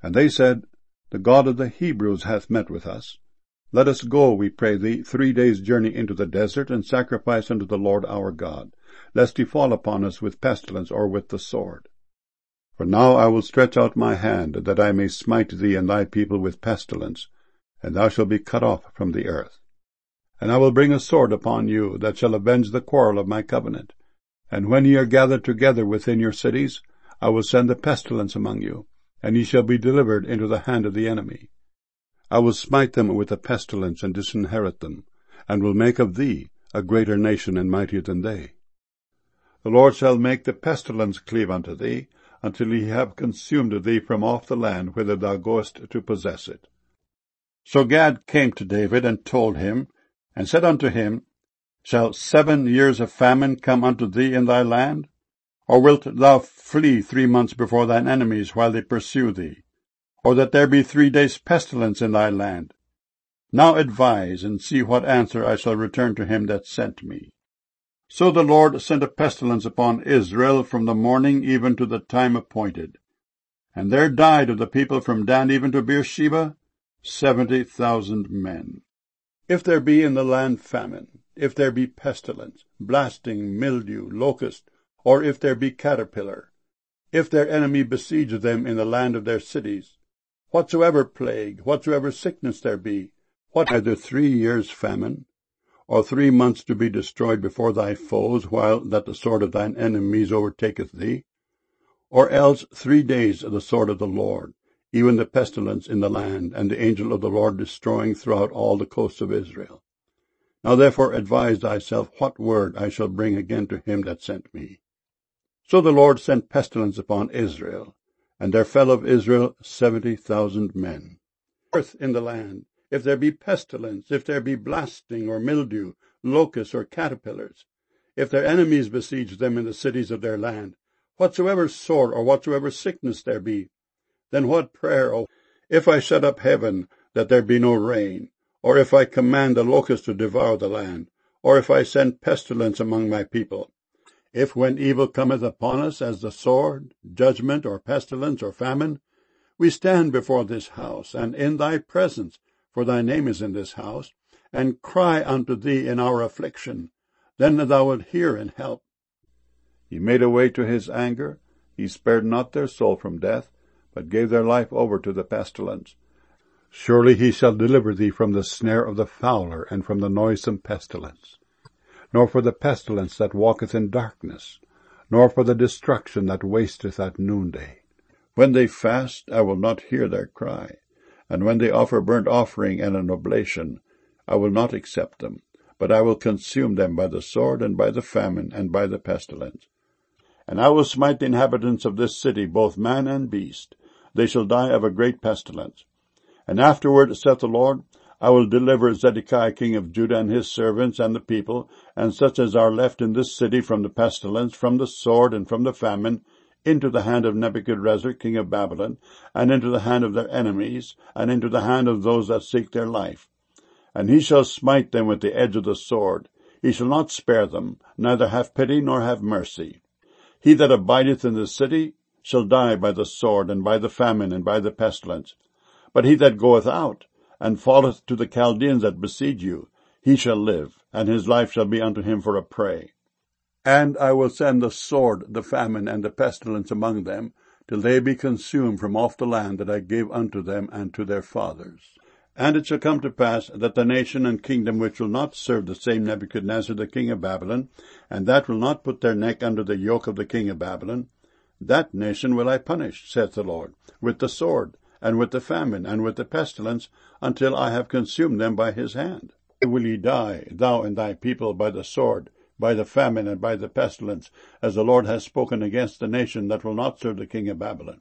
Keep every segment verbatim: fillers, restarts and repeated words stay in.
And they said, The God of the Hebrews hath met with us. Let us go, we pray thee, three days' journey into the desert, and sacrifice unto the Lord our God, lest he fall upon us with pestilence or with the sword. For now I will stretch out my hand, that I may smite thee and thy people with pestilence, and thou shalt be cut off from the earth. And I will bring a sword upon you, that shall avenge the quarrel of my covenant. And when ye are gathered together within your cities, I will send a pestilence among you, and ye shall be delivered into the hand of the enemy. I will smite them with a pestilence, and disinherit them, and will make of thee a greater nation and mightier than they. The Lord shall make the pestilence cleave unto thee, until he have consumed thee from off the land whither thou goest to possess it. So Gad came to David, and told him, and said unto him, Shall seven years of famine come unto thee in thy land? Or wilt thou flee three months before thine enemies while they pursue thee? Or that there be three days' pestilence in thy land? Now advise, and see what answer I shall return to him that sent me. So the Lord sent a pestilence upon Israel from the morning even to the time appointed. And there died of the people from Dan even to Beersheba seventy thousand men. If there be in the land famine, if there be pestilence, blasting, mildew, locust, or if there be caterpillar, if their enemy besiege them in the land of their cities, whatsoever plague, whatsoever sickness there be, what either three years' famine, or three months to be destroyed before thy foes, while that the sword of thine enemies overtaketh thee, or else three days of the sword of the Lord, even the pestilence in the land, and the angel of the Lord destroying throughout all the coasts of Israel. Now therefore advise thyself what word I shall bring again to him that sent me. So the Lord sent pestilence upon Israel, and there fell of Israel seventy thousand men. Earth in the land, if there be pestilence, if there be blasting or mildew, locusts or caterpillars, if their enemies besiege them in the cities of their land, whatsoever sword or whatsoever sickness there be, then what prayer, O, if I shut up heaven, that there be no rain, or if I command the locusts to devour the land, or if I send pestilence among my people, if when evil cometh upon us as the sword, judgment, or pestilence, or famine, we stand before this house, and in thy presence, for thy name is in this house, and cry unto thee in our affliction, then thou wilt hear and help. He made a way to his anger, he spared not their soul from death, but gave their life over to the pestilence. Surely he shall deliver thee from the snare of the fowler, and from the noisome pestilence. Nor for the pestilence that walketh in darkness, nor for the destruction that wasteth at noonday. When they fast, I will not hear their cry, and when they offer burnt offering and an oblation, I will not accept them, but I will consume them by the sword, and by the famine, and by the pestilence. And I will smite the inhabitants of this city, both man and beast. They shall die of a great pestilence. And afterward, saith the Lord, I will deliver Zedekiah king of Judah and his servants and the people, and such as are left in this city from the pestilence, from the sword, and from the famine, into the hand of Nebuchadrezzar king of Babylon, and into the hand of their enemies, and into the hand of those that seek their life. And he shall smite them with the edge of the sword. He shall not spare them, neither have pity nor have mercy. He that abideth in the city shall die by the sword, and by the famine, and by the pestilence. But he that goeth out, and falleth to the Chaldeans that besiege you, he shall live, and his life shall be unto him for a prey. And I will send the sword, the famine, and the pestilence among them, till they be consumed from off the land that I gave unto them and to their fathers. And it shall come to pass that the nation and kingdom which will not serve the same Nebuchadnezzar the king of Babylon, and that will not put their neck under the yoke of the king of Babylon, that nation will I punish, saith the Lord, with the sword, and with the famine, and with the pestilence, until I have consumed them by his hand. Will ye die, thou and thy people, by the sword, by the famine, and by the pestilence, as the Lord has spoken against the nation that will not serve the king of Babylon.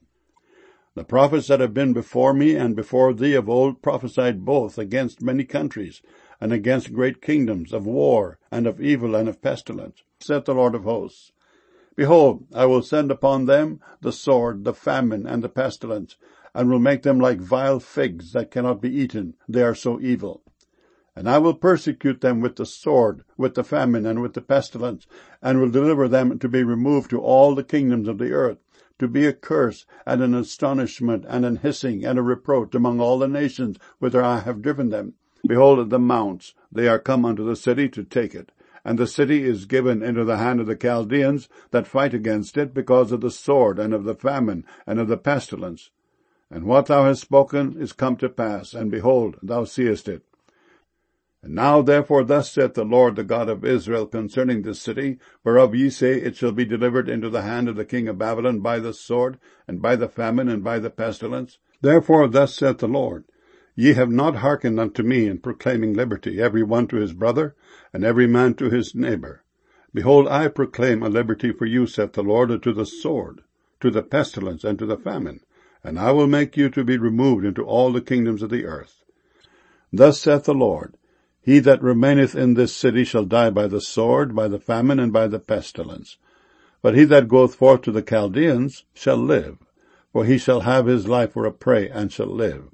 The prophets that have been before me and before thee of old prophesied both against many countries, and against great kingdoms, of war, and of evil, and of pestilence, saith the Lord of hosts. Behold, I will send upon them the sword, the famine, and the pestilence, and will make them like vile figs that cannot be eaten, they are so evil. And I will persecute them with the sword, with the famine, and with the pestilence, and will deliver them to be removed to all the kingdoms of the earth, to be a curse, and an astonishment, and an hissing, and a reproach among all the nations whither I have driven them. Behold the mounts, they are come unto the city to take it. And the city is given into the hand of the Chaldeans that fight against it, because of the sword, and of the famine, and of the pestilence. And what thou hast spoken is come to pass, and behold, thou seest it. And now therefore thus saith the Lord, the God of Israel, concerning this city, whereof ye say, it shall be delivered into the hand of the king of Babylon by the sword, and by the famine, and by the pestilence. Therefore thus saith the Lord, Ye have not hearkened unto me in proclaiming liberty, every one to his brother, and every man to his neighbor. Behold, I proclaim a liberty for you, saith the Lord, to the sword, to the pestilence, and to the famine, and I will make you to be removed into all the kingdoms of the earth. Thus saith the Lord, He that remaineth in this city shall die by the sword, by the famine, and by the pestilence. But he that goeth forth to the Chaldeans shall live, for he shall have his life for a prey, and shall live.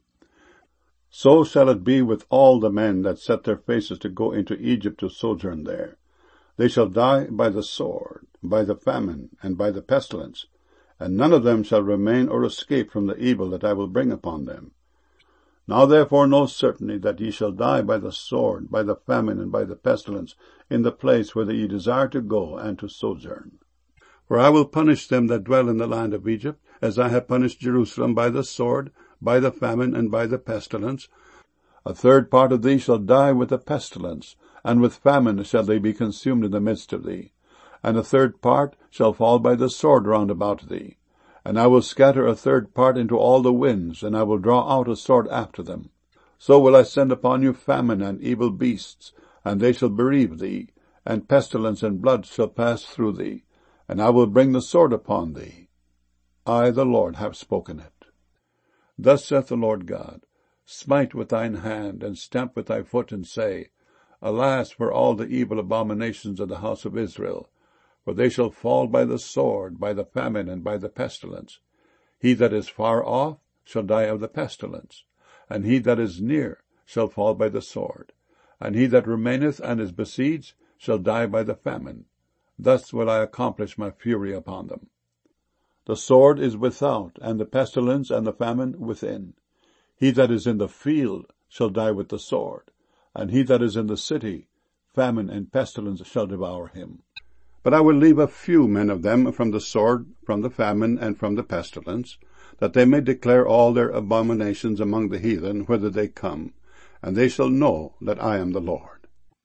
So shall it be with all the men that set their faces to go into Egypt to sojourn there. They shall die by the sword, by the famine, and by the pestilence, and none of them shall remain or escape from the evil that I will bring upon them. Now therefore know certainly that ye shall die by the sword, by the famine, and by the pestilence, in the place whither ye desire to go and to sojourn. For I will punish them that dwell in the land of Egypt, as I have punished Jerusalem by the sword, by the famine, and by the pestilence. A third part of thee shall die with the pestilence, and with famine shall they be consumed in the midst of thee. And a third part shall fall by the sword round about thee. And I will scatter a third part into all the winds, and I will draw out a sword after them. So will I send upon you famine and evil beasts, and they shall bereave thee, and pestilence and blood shall pass through thee, and I will bring the sword upon thee. I, the Lord, have spoken it. Thus saith the Lord God, Smite with thine hand, and stamp with thy foot, and say, Alas for all the evil abominations of the house of Israel! For they shall fall by the sword, by the famine, and by the pestilence. He that is far off shall die of the pestilence, and he that is near shall fall by the sword, and he that remaineth and is besieged shall die by the famine. Thus will I accomplish my fury upon them. The sword is without, and the pestilence and the famine within. He that is in the field shall die with the sword, and he that is in the city, famine and pestilence shall devour him. But I will leave a few men of them from the sword, from the famine, and from the pestilence, that they may declare all their abominations among the heathen, whither they come, and they shall know that I am the Lord.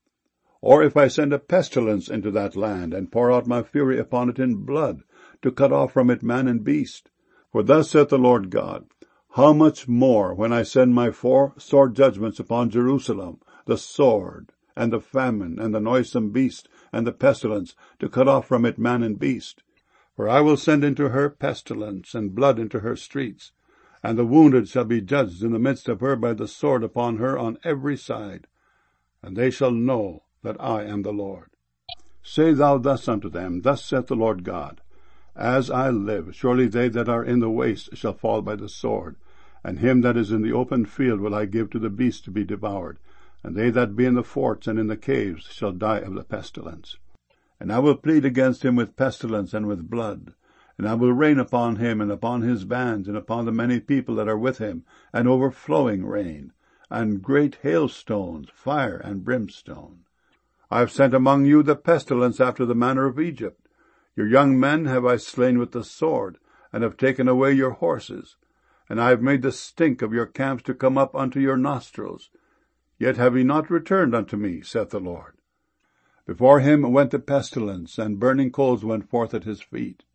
Or if I send a pestilence into that land, and pour out my fury upon it in blood, to cut off from it man and beast. For thus saith the Lord God, How much more when I send my four sore judgments upon Jerusalem, the sword, and the famine, and the noisome beast, and the pestilence, to cut off from it man and beast. For I will send into her pestilence, and blood into her streets, and the wounded shall be judged in the midst of her by the sword upon her on every side. And they shall know that I am the Lord. Say thou thus unto them, Thus saith the Lord God, As I live, surely they that are in the waste shall fall by the sword, and him that is in the open field will I give to the beast to be devoured, and they that be in the forts and in the caves shall die of the pestilence. And I will plead against him with pestilence and with blood, and I will rain upon him and upon his bands and upon the many people that are with him, an overflowing rain, and great hailstones, fire and brimstone. I have sent among you the pestilence after the manner of Egypt. Your young men have I slain with the sword, and have taken away your horses. And I have made the stink of your camps to come up unto your nostrils. Yet have ye not returned unto me, saith the Lord. Before him went the pestilence, and burning coals went forth at his feet.